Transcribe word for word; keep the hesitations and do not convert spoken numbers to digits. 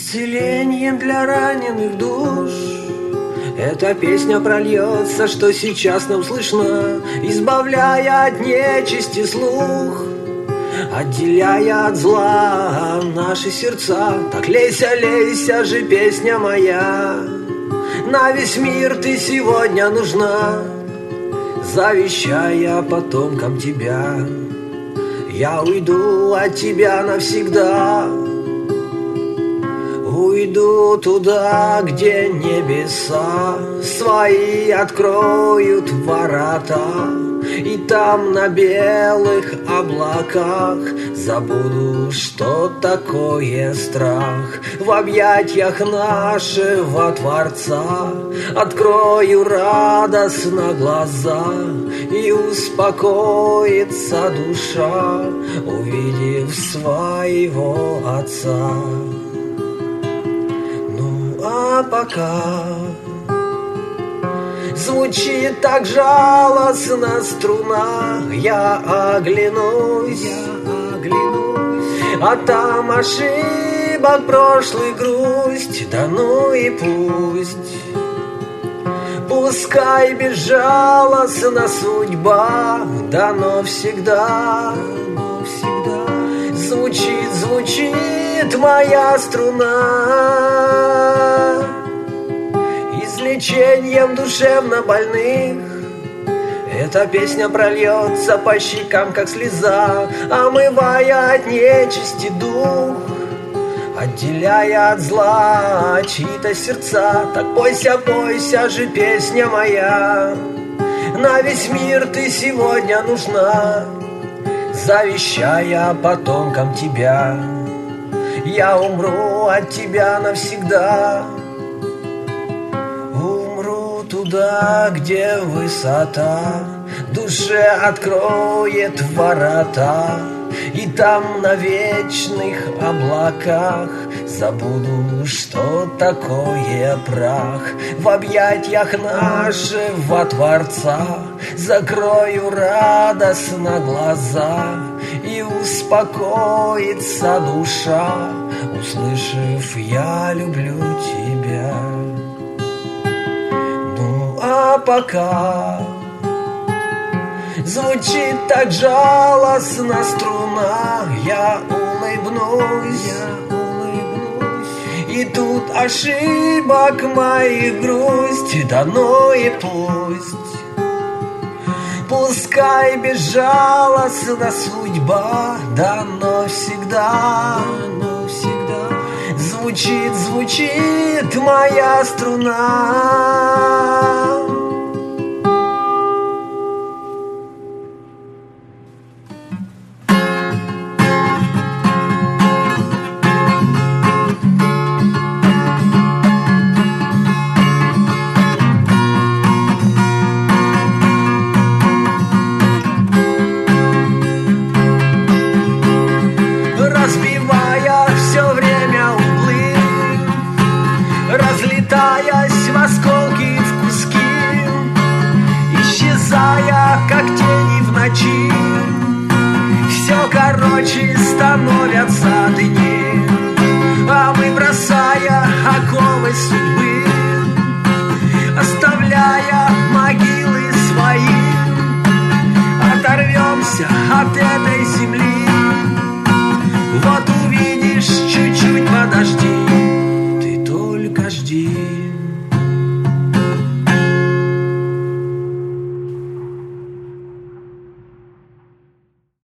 Исцелением для раненых душ эта песня прольется, что сейчас нам слышно, избавляя от нечисти слух, отделяя от зла наши сердца. Так лейся, лейся же, песня моя, на весь мир ты сегодня нужна, завещая потомкам тебя. Я уйду от тебя навсегда, уйду туда, где небеса свои откроют ворота, и там на белых облаках забуду, что такое страх. В объятиях нашего Творца открою радостно глаза, и успокоится душа, увидев своего Отца. А пока звучит так жалостно струна, я оглянусь, я оглянусь, а там ошибок прошлый грусть, да ну и пусть. Пускай безжалостна судьба, да но всегда, но всегда звучит, звучит моя струна, излечением душевно больных. Эта песня прольется по щекам, как слеза, омывая от нечисти дух, отделяя от зла чьи-то сердца. Так пойся, пойся же, песня моя, на весь мир ты сегодня нужна, завещая потомкам тебя. Я умру от тебя навсегда, умру туда, где высота душе откроет ворота, и там на вечных облаках забуду, что такое прах. В объятиях нашего Творца закрою радостно глаза, и успокоится душа, услышав «Я люблю тебя». Ну а пока звучит так жалостно струна, я улыбнусь, я улыбнусь, и тут ошибок моих грусть, да ну и пусть. Пускай безжалостна судьба, да но всегда, но всегда звучит, звучит моя струна.